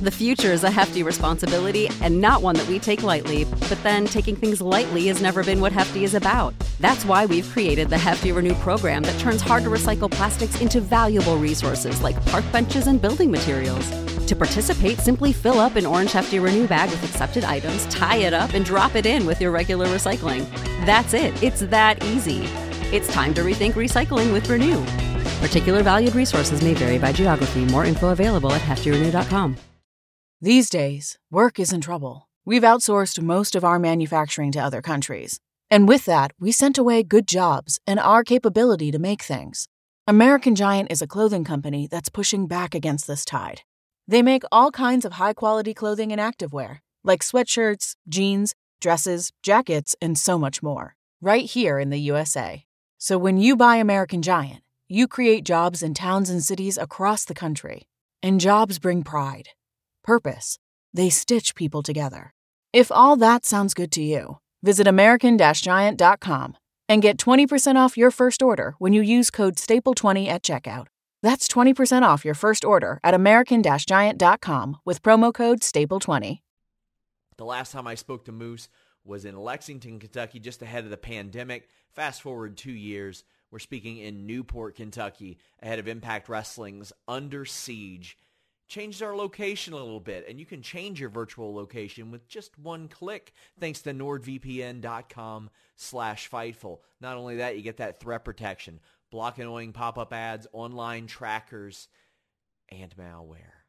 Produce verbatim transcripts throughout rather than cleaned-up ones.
The future is a hefty responsibility and not one that we take lightly, but then taking things lightly has never been what Hefty is about. That's why we've created the Hefty Renew program that turns hard-to-recycle plastics into valuable resources like park benches and building materials. To participate, simply fill up an orange Hefty Renew bag with accepted items, tie it up, and drop it in with your regular recycling. That's it. It's that easy. It's time to rethink recycling with Renew. Particular valued resources may vary by geography. More info available at hefty renew dot com. These days, work is in trouble. We've outsourced most of our manufacturing to other countries. And with that, we sent away good jobs and our capability to make things. American Giant is a clothing company that's pushing back against this tide. They make all kinds of high-quality clothing and activewear, like sweatshirts, jeans, dresses, jackets, and so much more, right here in the U S A. So when you buy American Giant, you create jobs in towns and cities across the country. And jobs bring pride, purpose. They stitch people together. If all that sounds good to you, visit American Giant dot com and get twenty percent off your first order when you use code staple twenty at checkout. That's twenty percent off your first order at American Giant dot com with promo code staple twenty. The last time I spoke to Moose was in Lexington, Kentucky, just ahead of the pandemic. Fast forward two years. We're speaking in Newport, Kentucky, ahead of Impact Wrestling's Under Siege. Changed our location a little bit, and you can change your virtual location with just one click, thanks to nordvpn.com slash Fightful. Not only that, you get that threat protection, block annoying pop-up ads, online trackers, and malware.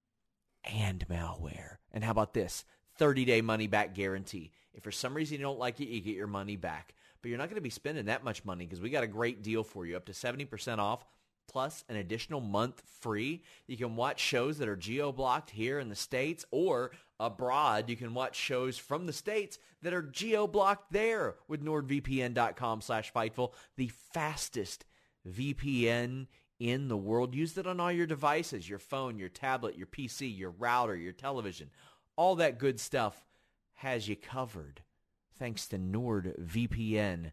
And malware. And how about this? thirty-day money-back guarantee. If for some reason you don't like it, you get your money back. But you're not going to be spending that much money because we got a great deal for you, up to seventy percent off, plus an additional month free. You can watch shows that are geo-blocked here in the States, or abroad, you can watch shows from the States that are geo-blocked there with nordvpn.com slash Fightful, the fastest V P N in the world. Use it on all your devices, your phone, your tablet, your P C, your router, your television. All that good stuff has you covered, thanks to nordvpn.com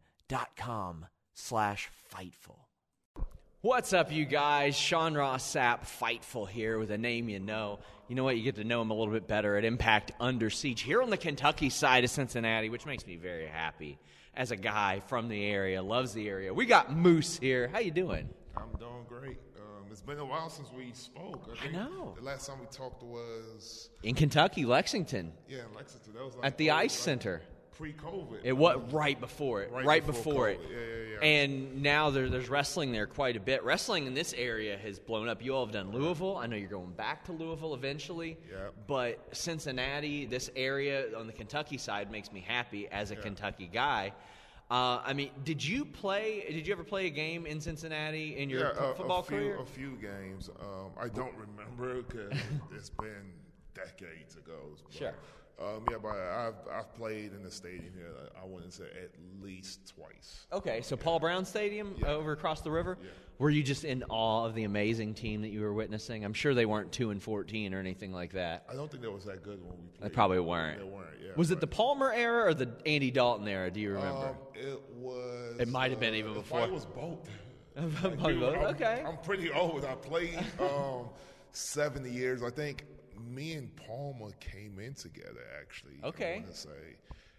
slash Fightful. What's up, you guys? Sean Ross Sapp, Fightful here with a name you know. You know what? You get to know him a little bit better at Impact Under Siege here on the Kentucky side of Cincinnati, which makes me very happy as a guy from the area, loves the area. We got Moose here. How you doing? I'm doing great. Um, it's been a while since we spoke. I, I think know. The last time we talked was in Kentucky, Lexington. Yeah, in Lexington. That was like, at the oh, Ice like Center. Pre-COVID. It was right before it. Right, right before, before COVID. it. Yeah, yeah, yeah. And now there, there's wrestling there quite a bit. Wrestling in this area has blown up. You all have done Louisville. I know you're going back to Louisville eventually. Yeah. But Cincinnati, this area on the Kentucky side, makes me happy as a yeah. Kentucky guy. Uh, I mean, did you play? Did you ever play a game in Cincinnati in your yeah, football a few, career? A few games. Um, I don't remember because it's been decades ago. But, sure. Um, yeah, but I've I've played in the stadium here. I wouldn't say at least twice. Okay, so yeah. Paul Brown Stadium yeah. over across the river. Yeah. Were you just in awe of the amazing team that you were witnessing? I'm sure they weren't two and fourteen or anything like that. I don't think that was that good when we played. They probably weren't. They weren't. Yeah. Was it the Palmer era or the Andy Dalton era? Do you remember? Um, it was. It might have been uh, even it before. It was both. Both, Like, we- I'm, okay. I'm pretty old. I played um, seventy years. I think me and Palmer came in together, actually. Okay. I want to say.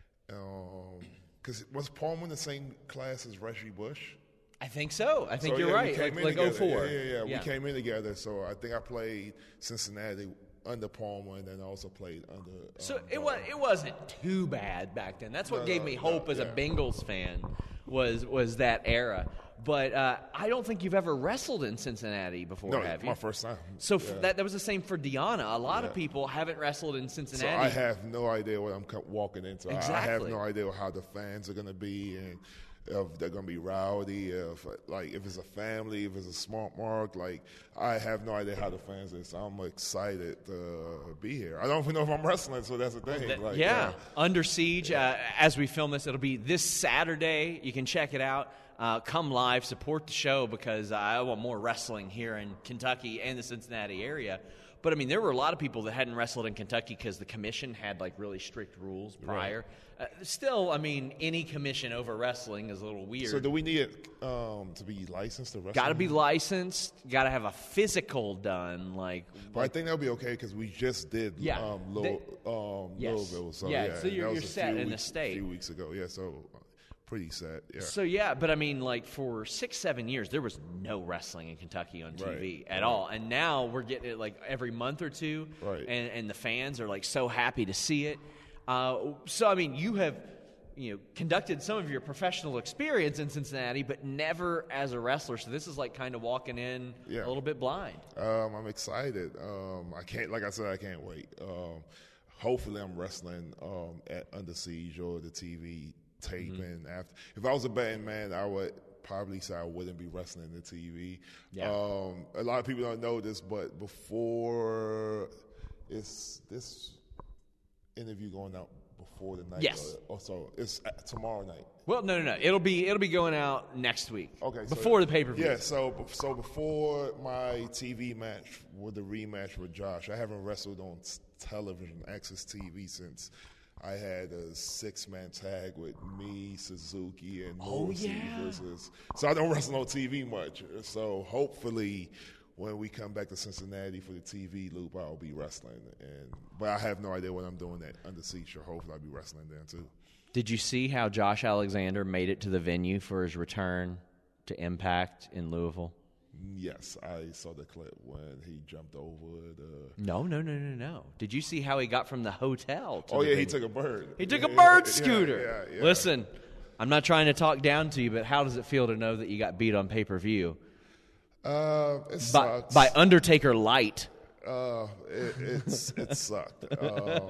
Because um, was Palmer in the same class as Reggie Bush? I think so. I think So, you're yeah, we right. came Like, in like together. oh four. Yeah, yeah, yeah, Yeah. We came in together. So I think I played Cincinnati under Palmer, and then I also played under. Um, So it was it wasn't too bad back then. That's what No, gave no, me no, hope as a yeah. Bengals fan was was that era. But uh, I don't think you've ever wrestled in Cincinnati before, No, have you? my first time. So Yeah. f- that that was the same for Deanna. A lot of Yeah. people haven't wrestled in So Cincinnati. I have no idea what I'm co- walking into. I- I have Exactly. no idea how the fans are going to be, and if they're going to be rowdy, if like if it's a family, if it's a smart mark. Like I have no idea how the fans are. So I'm excited to be here. I don't even know if I'm wrestling, so that's the thing. Th- Like, yeah. Under Siege. Uh, as we film this, it'll be this Saturday. You can check it out. Uh, come live, support the show because I want more wrestling here in Kentucky and the Cincinnati area. But, I mean, there were a lot of people that hadn't wrestled in Kentucky because the commission had, like, really strict rules prior. Right. Uh, still, I mean, any commission over wrestling is a little weird. So do we need it um, to be licensed to wrestle? Got to be licensed. Got to have a physical done. Like, but like, I think that'll be okay because we just did yeah, um, Little, they, um, yes. Louisville. So, yeah, yeah, so you're, you're set in weeks, the state. A few weeks ago, yeah, so pretty set, yeah. So, yeah, but I mean, like, for six, seven years, there was no wrestling in Kentucky on T V right. at right. all. And now we're getting it, like, every month or two. Right. And, and the fans are, like, so happy to see it. Uh, so, I mean, you have, you know, conducted some of your professional experience in Cincinnati, but never as a wrestler. So this is, like, kind of walking in yeah. a little bit blind. Um, I'm excited. Um, I can't, like I said, I can't wait. Um, hopefully I'm wrestling um, at Under Siege or the T V taping mm-hmm. after. If I was a betting man, I would probably say I wouldn't be wrestling the T V. Yeah. Um, a lot of people don't know this, but before it's this interview going out before the night. Yes. Or, or so it's tomorrow night. Well, no, no, no. It'll be it'll be going out next week. Okay. Before so, the pay per view. Yeah. So so before my T V match with the rematch with Josh, I haven't wrestled on television, Access T V, since I had a six-man tag with me, Suzuki, and Morrissey oh, yeah. versus. So I don't wrestle on T V much. So hopefully, when we come back to Cincinnati for the T V loop, I'll be wrestling. And but I have no idea what I'm doing at Under Siege. Hopefully, I'll be wrestling there too. Did you see how Josh Alexander made it to the venue for his return to Impact in Louisville? Yes, I saw the clip when he jumped over the... No, no, no, no, no. Did you see how he got from the hotel to Oh, the yeah, venue? he took a bird. He took yeah, a bird yeah, scooter. Yeah, yeah, yeah. Listen, I'm not trying to talk down to you, but how does it feel to know that you got beat on pay-per-view? Uh, it by, sucks. by Undertaker Light. Uh, it, it's, it sucked. Um,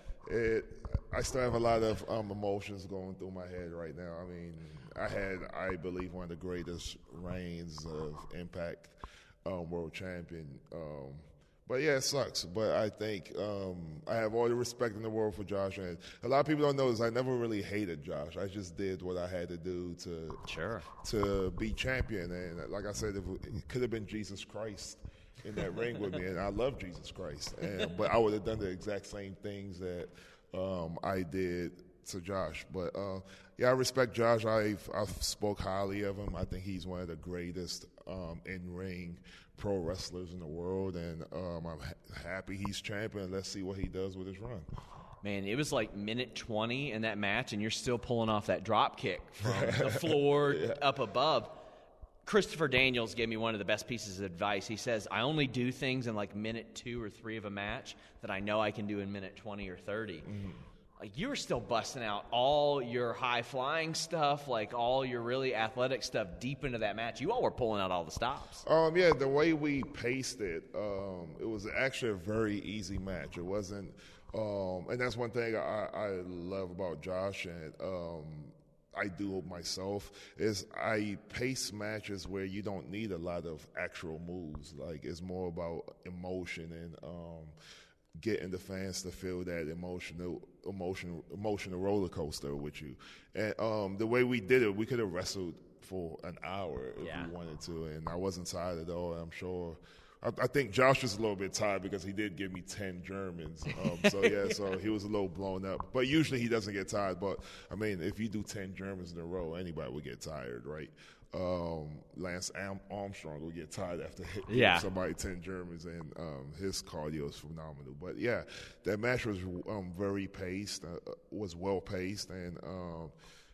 it, I still have a lot of um, emotions going through my head right now. I mean, I had, I believe, one of the greatest reigns of Impact um, World Champion. Um, but yeah, it sucks. But I think um, I have all the respect in the world for Josh. And a lot of people don't know this. I never really hated Josh. I just did what I had to do to sure. to be champion. And like I said, if it could have been Jesus Christ in that ring with me, and I love Jesus Christ. And, but I would have done the exact same things that um, I did to Josh. But uh, yeah, I respect Josh. I've I've spoke highly of him. I think he's one of the greatest um, in-ring pro wrestlers in the world, and um, I'm ha- happy he's champion. Let's see what he does with his run. Man, it was like minute twenty in that match, and you're still pulling off that drop kick from the floor yeah. up above. Christopher Daniels gave me one of the best pieces of advice. He says, I only do things in like minute two or three of a match that I know I can do in minute twenty or thirty. Mm-hmm. Like, you were still busting out all your high-flying stuff, like all your really athletic stuff deep into that match. You all were pulling out all the stops. Um, yeah, the way we paced it, um, it was actually a very easy match. It wasn't um, – and that's one thing I, I love about Josh, and um, I do myself, is I pace matches where you don't need a lot of actual moves. Like, it's more about emotion and um, – getting the fans to feel that emotional, emotional, emotional roller coaster with you. And um, the way we did it, we could have wrestled for an hour if yeah. we wanted to, and I wasn't tired at all. I'm sure. I, I think Josh was a little bit tired because he did give me ten Germans. Um, so yeah, so he was a little blown up. But usually he doesn't get tired. But I mean, if you do ten Germans in a row, anybody would get tired, right? Um, Lance Armstrong will get tired after hitting yeah. somebody ten Germans, and um, his cardio is phenomenal. But yeah, that match was um, very paced, uh, was well paced, and um,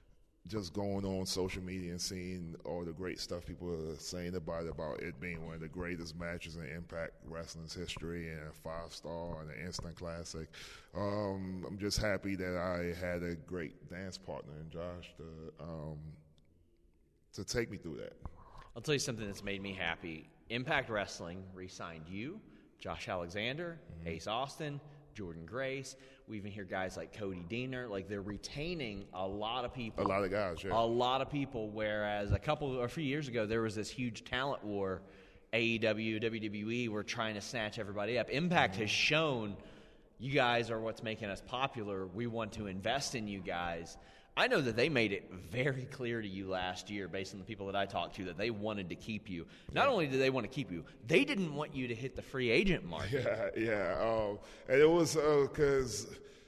just going on social media and seeing all the great stuff people are saying about it, about it being one of the greatest matches in Impact Wrestling's history, and a five star and an instant classic. Um, I'm just happy that I had a great dance partner in Josh to. Um, to take me through that. I'll tell you something that's made me happy. Impact Wrestling re-signed you, Josh Alexander, mm-hmm. Ace Austin, Jordan Grace. We even hear guys like Cody Deaner. Like, they're retaining a lot of people. A lot of guys, yeah. A lot of people, whereas a couple or a few years ago, there was this huge talent war. A E W, W W E were trying to snatch everybody up. Impact mm-hmm. has shown you guys are what's making us popular. We want to invest in you guys. I know that they made it very clear to you last year, based on the people that I talked to, that they wanted to keep you. Not yeah. only did they want to keep you, they didn't want you to hit the free agent market. Yeah, yeah. Um, and it was because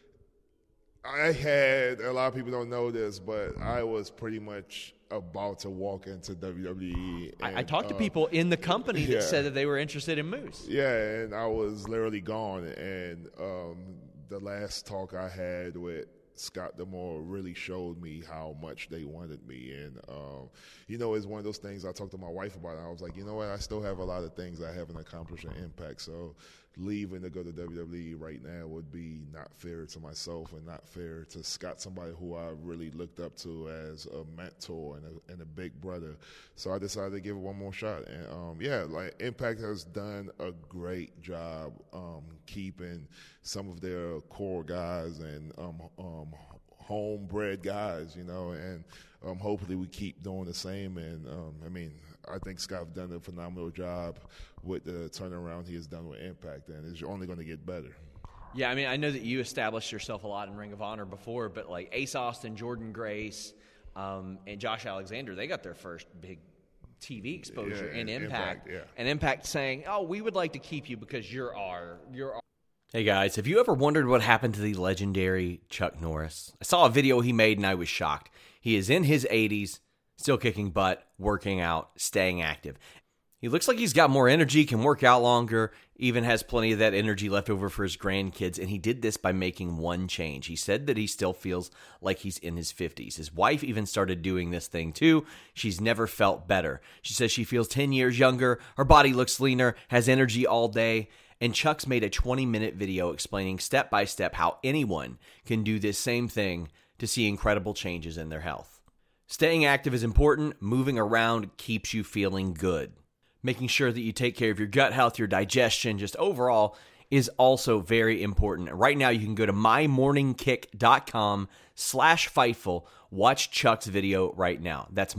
uh, I had, a lot of people don't know this, but I was pretty much about to walk into W W E. And, I, I talked uh, to people in the company that yeah. said that they were interested in Moose. Yeah, and I was literally gone. And um, the last talk I had with Scott D'Amore really showed me how much they wanted me. And, um, you know, it's one of those things I talked to my wife about. And I was like, you know what, I still have a lot of things I haven't accomplished in Impact. So leaving to go to W W E right now would be not fair to myself and not fair to Scott, somebody who I really looked up to as a mentor and a, and a big brother. So I decided to give it one more shot. And, um, yeah, like Impact has done a great job um, keeping some of their core guys and um, um, homebred guys, you know, and um, hopefully we keep doing the same. And, um, I mean, I think Scott's done a phenomenal job with the turnaround he has done with Impact, and it's only going to get better. Yeah, I mean, I know that you established yourself a lot in Ring of Honor before, but like Ace Austin, Jordan Grace, um, and Josh Alexander, they got their first big T V exposure yeah, in Impact. Impact yeah. And Impact saying, oh, we would like to keep you because you're our, you're our. Hey guys, have you ever wondered what happened to the legendary Chuck Norris? I saw a video he made and I was shocked. He is in his eighties, still kicking butt, working out, staying active. He looks like he's got more energy, can work out longer, even has plenty of that energy left over for his grandkids, and he did this by making one change. He said that he still feels like he's in his fifties. His wife even started doing this thing too. She's never felt better. She says she feels ten years younger, her body looks leaner, has energy all day, and Chuck's made a twenty-minute video explaining step-by-step how anyone can do this same thing to see incredible changes in their health. Staying active is important. Moving around keeps you feeling good. Making sure that you take care of your gut health, your digestion, just overall is also very important. Right now, you can go to mymorningkick.com slash Fightful. Watch Chuck's video right now. That's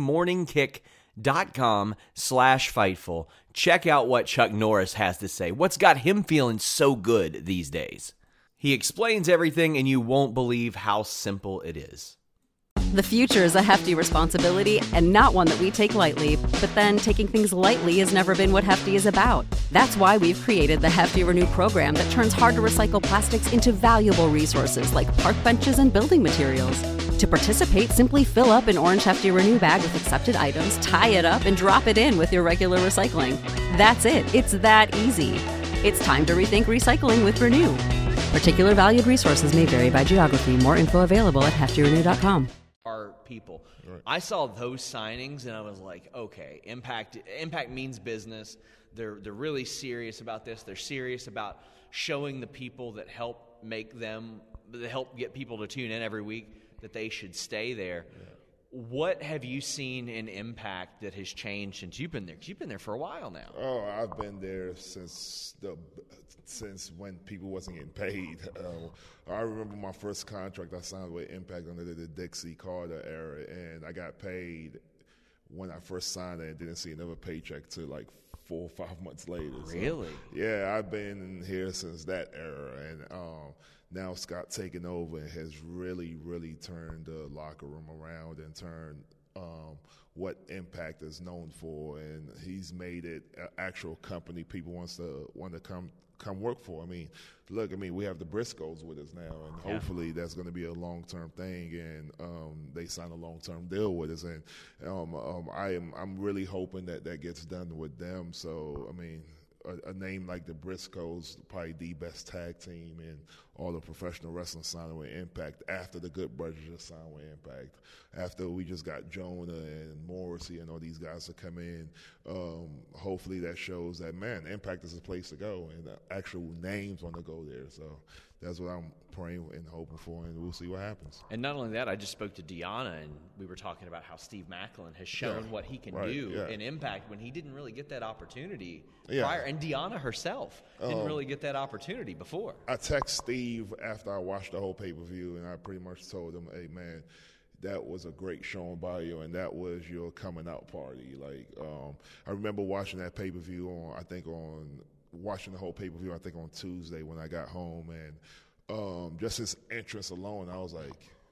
mymorningkick.com slash Fightful. Check out what Chuck Norris has to say. What's got him feeling so good these days? He explains everything, and you won't believe how simple it is. The future is a hefty responsibility and not one that we take lightly, but then taking things lightly has never been what Hefty is about. That's why we've created the Hefty Renew program that turns hard-to-recycle plastics into valuable resources like park benches and building materials. To participate, simply fill up an orange Hefty Renew bag with accepted items, tie it up, and drop it in with your regular recycling. That's it. It's that easy. It's time to rethink recycling with Renew. Particular valued resources may vary by geography. More info available at hefty renew dot com. Our people. Right. I saw those signings and I was like, okay, Impact Impact means business. They're they're really serious about this. They're serious about showing the people that help make them, that help get people to tune in every week, that they should stay there. Yeah. What have you seen in Impact that has changed since you've been there? Because you've been there for a while now. Oh, I've been there since the since when people wasn't getting paid. Uh, I remember my first contract I signed with Impact under the Dixie Carter era, and I got paid when I first signed it and didn't see another paycheck till like four or five months later. Really? So, yeah, I've been here since that era, and um, now Scott taking over has really, really turned the locker room around and turned um, what Impact is known for, and he's made it an actual company people wants to want to come come work for. I mean, look, I mean, we have the Briscoes with us now, and yeah. hopefully that's going to be a long-term thing, and um, they sign a long-term deal with us, and um, um, I am I'm really hoping that that gets done with them. So, I mean, a, a name like the Briscoes, probably the best tag team in all the professional wrestling, signing with Impact after the Good Brothers just signed with Impact, after we just got Jonah and Morrissey and all these guys to come in. Um, hopefully that shows that, man, Impact is a place to go, and the actual names want to go there. So that's what I'm praying and hoping for, and we'll see what happens. And not only that, I just spoke to Deanna, and we were talking about how Steve Macklin has shown yeah, what he can right, do yeah. in Impact when he didn't really get that opportunity yeah. prior. And Deanna herself didn't um, really get that opportunity before. I text Steve after I watched the whole pay-per-view, and I pretty much told him, hey, man, that was a great showing by you, and that was your coming out party. Like, um, I remember watching that pay-per-view on, I think on, watching the whole pay-per-view, I think on Tuesday when I got home, and um, just his entrance alone, I was like,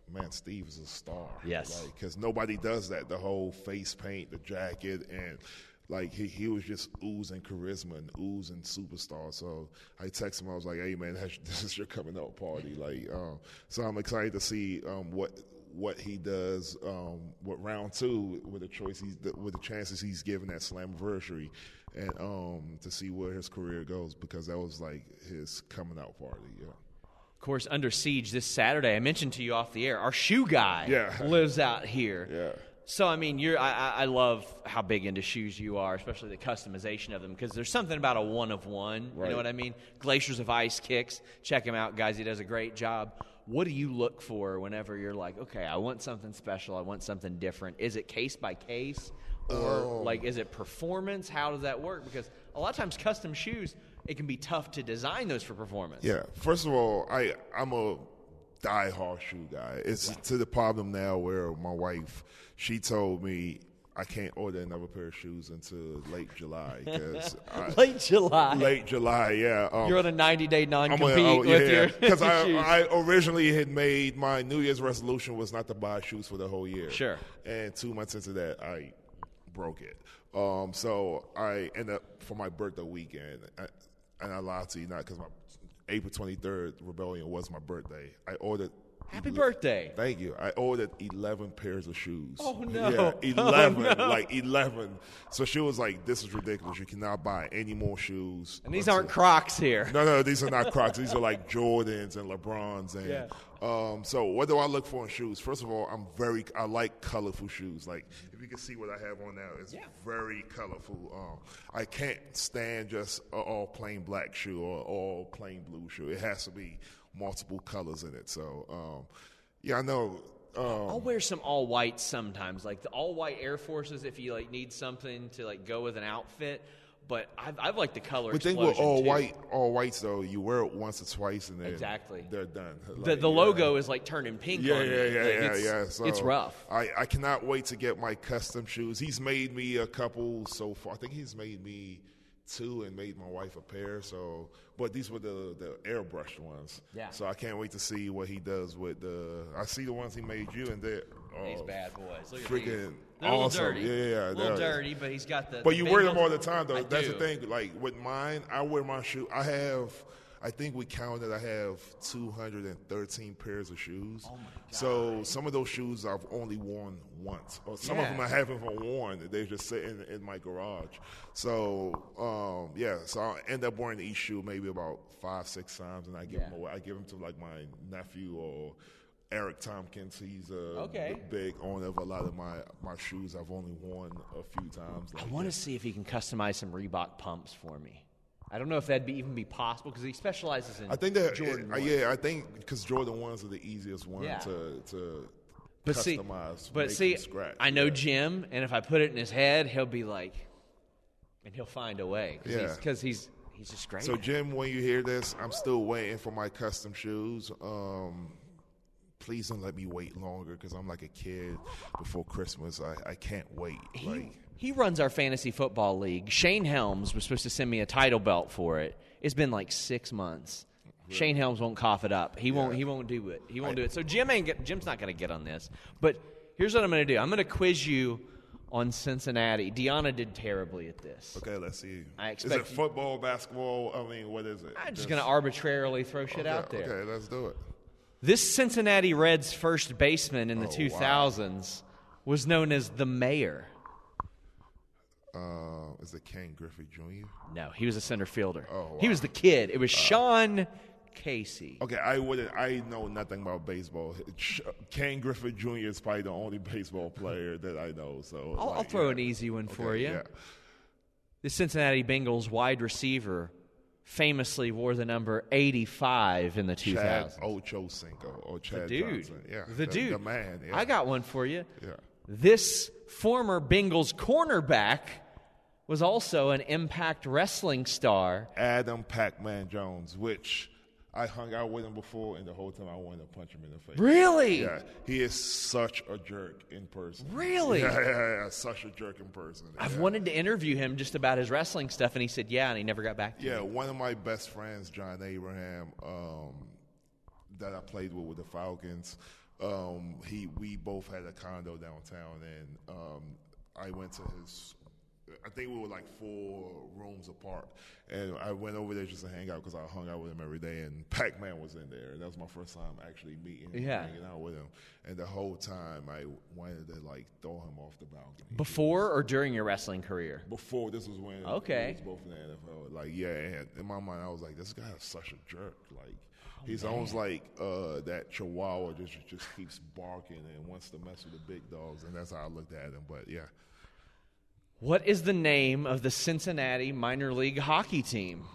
man, Steve is a star. Yes. Because like, nobody does that. The whole face paint, the jacket, and like he, he was just oozing charisma and oozing superstar. So I texted him. I was like, "Hey man, this is your coming out party." Like, um, so I'm excited to see um, what what he does um, with round two with the choice he's with the chances he's given at Slammiversary, and um, to see where his career goes, because that was like his coming out party. Yeah. Of course, Under Siege this Saturday. I mentioned to you off the air, our shoe guy yeah. lives out here. Yeah. So, I mean, you're. I, I love how big into shoes you are, especially the customization of them, because there's something about a one-of-one. Right. You know what I mean? Glaciers of Ice Kicks. Check him out, guys. He does a great job. What do you look for whenever you're like, okay, I want something special, I want something different? Is it case by case? Or, oh. like, is it performance? How does that work? Because a lot of times custom shoes, it can be tough to design those for performance. Yeah. First of all, I, I'm a die-hard shoe guy. It's right. to the problem now where my wife, she told me I can't order another pair of shoes until late July. Cause I, late July? Late July, yeah. Um, You're on a ninety-day non-compete a, oh, with yeah, your Because I, shoes. I originally had made my New Year's resolution was not to buy shoes for the whole year. Sure. And two months into that, I broke it. Um, so I ended up, for my birthday weekend, I, and I lied to you not because my April twenty-third Rebellion was my birthday. I ordered. Happy birthday. Thank you. I ordered eleven pairs of shoes. Oh, no. Yeah, eleven. Oh, no. Like, eleven. So she was like, this is ridiculous. You cannot buy any more shoes. And these aren't Crocs here. No, no, these are not Crocs. These are like Jordans and LeBrons. And yeah. um, so what do I look for in shoes? First of all, I'm very, I like colorful shoes. Like, if you can see what I have on now, it's yeah. very colorful. Um, I can't stand just a all plain black shoe or all plain blue shoe. It has to be multiple colors in it. So, um, yeah, I know. Um, I'll wear some all white sometimes, like the all white Air Forces if you like need something to like go with an outfit. But I've, I've liked the color But explosion think with all too. white, all whites though, you wear it once or twice and then exactly they're done. The, like, the yeah. logo is like turning pink. Yeah, on yeah, me. yeah, like, yeah, it's, yeah. So it's rough. I, I cannot wait to get my custom shoes. He's made me a couple so far. I think he's made me two and made my wife a pair. So, but these were the the airbrushed ones. Yeah. So I can't wait to see what he does with the. I see the ones he made you, and they're oh, These bad boys. Look at freaking these. They're a little awesome. dirty. Yeah, yeah, a little they're- dirty, but he's got the. But the you wear them Bengals. all the time, though. I That's do. the thing. Like with mine, I wear my shoe. I have, I think we counted. I have two hundred thirteen pairs of shoes. Oh my God. So some of those shoes I've only worn once, or some Yeah. of them I haven't even worn. They're just sitting in my garage. So um, yeah, so I end up wearing each shoe maybe about five, six times, and I give Yeah. them away. I give them to like my nephew or Eric Tompkins. He's a Okay. big owner of a lot of my, my shoes. I've only worn a few times. I Like want to that. see if he can customize some Reebok pumps for me. I don't know if that'd be even be possible because he specializes in I think that Jordan uh, ones. yeah, I think because Jordan ones are the easiest one Yeah. to to But see, customize. but make see, from scratch. I know yeah. Jim, and if I put it in his head, he'll be like, and he'll find a way because Yeah. he's, 'cause he's he's just great. So Jim, when you hear this, I'm still waiting for my custom shoes. Um, please don't let me wait longer because I'm like a kid before Christmas. I, I can't wait. He, like he runs our fantasy football league. Shane Helms was supposed to send me a title belt for it. It's been like six months. Really? Shane Helms won't cough it up. He won't. Yeah. He won't do it. He won't I, do it. So Jim ain't. Get, Jim's not going to get on this. But here's what I'm going to do. I'm going to quiz you on Cincinnati. Deanna did terribly at this. okay, let's see. I is expect it football, basketball? I mean, what is it? I'm just going to arbitrarily throw shit okay, out there. Okay, let's do it. This Cincinnati Reds first baseman in the Oh, two thousands was known as the Mayor. Uh, is it Ken Griffey Junior? No, he was a center fielder. Oh, wow. He was the kid. It was Sean Casey. Okay, I wouldn't. I know nothing about baseball. Ken Griffith Junior is probably the only baseball player that I know. So I'll, like, I'll throw yeah. an easy one for Okay, you. Yeah. The Cincinnati Bengals wide receiver famously wore the number eighty-five in the two Chad thousands. Ochocinco or Chad Dude, Johnson. Yeah, the, the dude, the man. Yeah. I got one for you. Yeah. This former Bengals cornerback was also an Impact Wrestling star. Adam Pac-Man Jones, which I hung out with him before, and the whole time I wanted to punch him in the face. Really? Yeah, he is such a jerk in person. Really? Yeah, yeah, yeah, such a jerk in person. I've yeah. wanted to interview him just about his wrestling stuff, and he said, yeah, and he never got back to Yeah, me. one of my best friends, John Abraham, um, that I played with with the Falcons, um, he we both had a condo downtown, and um, I went to his. I think we were like four rooms apart, and I went over there just to hang out because I hung out with him every day. And Pac-Man was in there, and that was my first time actually meeting him, yeah. hanging out with him. And the whole time, I wanted to like throw him off the balcony. Before or during your wrestling career? Before. This was when okay. we was both in the N F L. Like, yeah, and in my mind, I was like, this guy is such a jerk. Like, oh, he's man. almost like uh, that Chihuahua just just keeps barking and wants to mess with the big dogs, and that's how I looked at him. But yeah. What is the name of the Cincinnati minor league hockey team?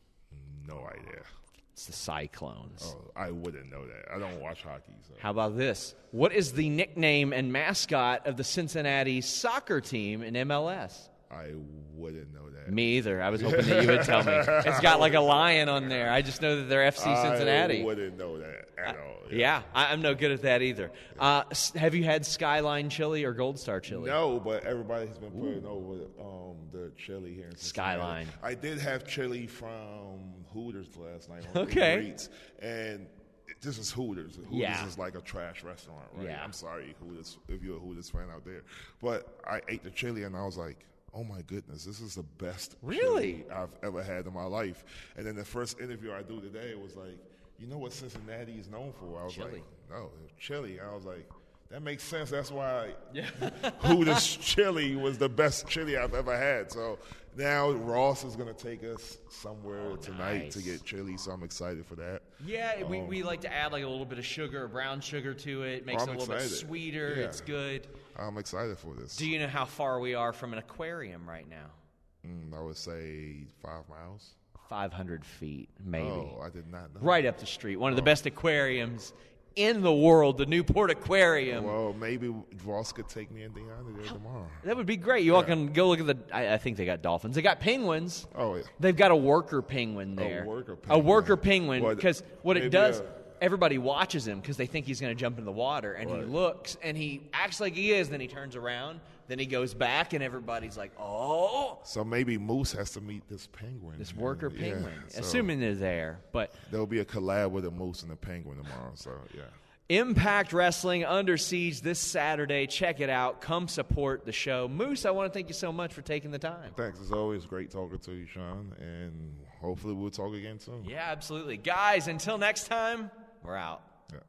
No idea. It's the Cyclones. Oh, I wouldn't know that. I don't watch hockey. So. How about this? What is the nickname and mascot of the Cincinnati soccer team in M L S? I wouldn't know that. Me either. I was hoping that you would tell me. It's got like a lion on there. I just know that they're F C Cincinnati. I wouldn't know that at all. Yeah, yeah I, I'm no good at that either. Uh, have you had Skyline chili or Gold Star chili? No, but everybody's been putting Ooh. over um, the chili here in Cincinnati. Skyline. I did have chili from Hooters last night. Okay. Eats, and this is Hooters. Hooters yeah. is like a trash restaurant, right? Yeah. I'm sorry, Hooters, if you're a Hooters fan out there. But I ate the chili, and I was like, oh, my goodness, this is the best really? chili I've ever had in my life. And then the first interview I do today was like, you know what Cincinnati is known for? I was chili. like, no, chili. I was like, that makes sense. That's why yeah. Hooters chili was the best chili I've ever had. So now Ross is going to take us somewhere oh, tonight nice. to get chili, so I'm excited for that. Yeah, um, we, we like to add like a little bit of sugar, brown sugar to it. Makes I'm it a little excited. bit sweeter. Yeah. It's good. I'm excited for this. Do you know how far we are from an aquarium right now? Mm, I would say five miles. five hundred feet, maybe. Oh, I did not know. Right up the street. One of the best aquariums in the world, the Newport Aquarium. Well, maybe Ross could take me and Deanna there tomorrow. That would be great. You all yeah. can go look at the, I, I think they got dolphins. They got penguins. Oh, yeah. They've got a worker penguin there. A worker penguin. A worker penguin. Because what it does, a, everybody watches him because they think he's going to jump in the water. And right. he looks, and he acts like he is. Then he turns around. Then he goes back, and everybody's like, oh. So maybe Moose has to meet this penguin. This worker yeah, penguin. So assuming they're there. But there'll be a collab with a Moose and a penguin tomorrow. So, yeah. Impact Wrestling Under Siege this Saturday. Check it out. Come support the show. Moose, I want to thank you so much for taking the time. Thanks. It's always great talking to you, Sean. And hopefully we'll talk again soon. Yeah, absolutely. Guys, until next time, we're out. Yeah.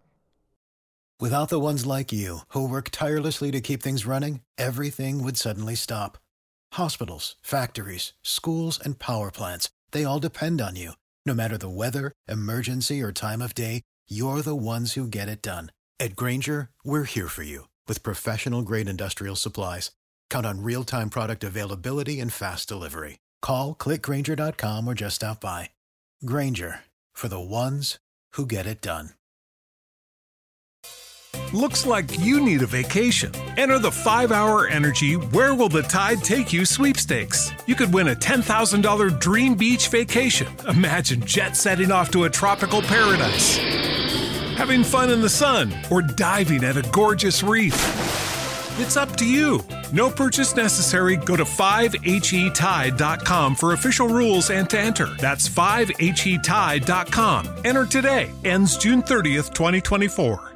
Without the ones like you, who work tirelessly to keep things running, everything would suddenly stop. Hospitals, factories, schools, and power plants, they all depend on you. No matter the weather, emergency, or time of day, you're the ones who get it done. At Grainger, we're here for you with professional-grade industrial supplies. Count on real-time product availability and fast delivery. Call, click Grainger dot com, or just stop by. Grainger, for the ones who get it done. Looks like you need a vacation. Enter the five hour Energy Where Will the Tide Take You sweepstakes. You could win a ten thousand dollars dream beach vacation. Imagine jet setting off to a tropical paradise, having fun in the sun, or diving at a gorgeous reef. It's up to you. No purchase necessary. Go to five H E tide dot com for official rules and to enter. That's five H E tide dot com. Enter today. Ends June thirtieth, twenty twenty-four.